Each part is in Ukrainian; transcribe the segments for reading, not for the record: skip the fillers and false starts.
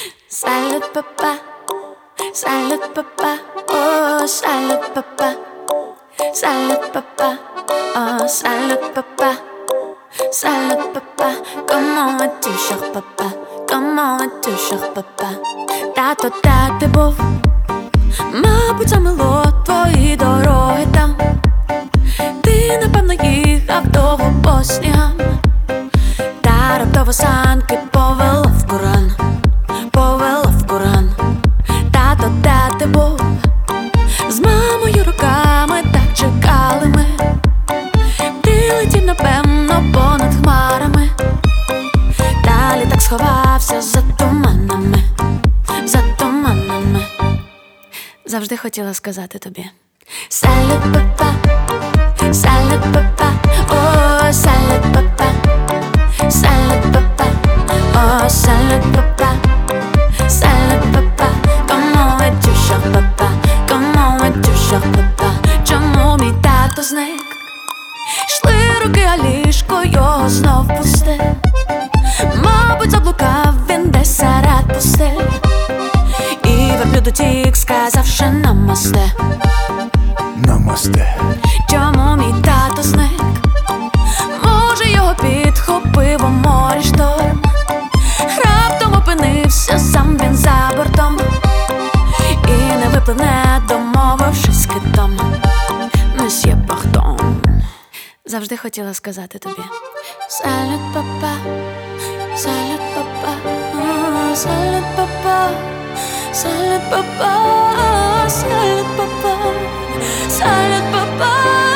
Salut papa, salut papa, oh salut papa, salut papa, oh salut papa, salut papa. Comment es-tu, cher papa? Comment es-tu, cher papa? Тато, де ти був? Мабуть, замило твої дороги там. Ти, напевно, їхав довго по снігам, та раптово санки повело в Коран, повело в Коран. Тато, де ти був? З мамою руками так чекали ми. Ти летів, напевно, понад хмарами, та літак сховався за туманами, за туманами. Завжди хотіла сказати тобі: Salut papa, salut papa, oh salut papa, salut papa, oh salut papa, salut papa. Comment es-tu, cher papa? Comment es-tu, cher papa? Чому мій тато зник? Йшли роки, а ліжко його знов пусте. Мабуть, заблукав він десь серед пустель, і верблюд утік, сказавши намасте. Намасте. Чому мій тато зник? Може, його підхопив у морі шторм. Раптом опинився сам він за бортом, і не випливне, домовившись з китом. Месьє Пардон. Завжди хотіла сказати тобі: Salut papa, salut papa, oh, salut papa, salut papa, salut papa, salut papa.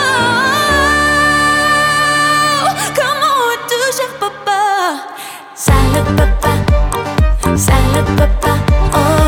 Comment es-tu, cher papa? Salut papa, salut papa, oh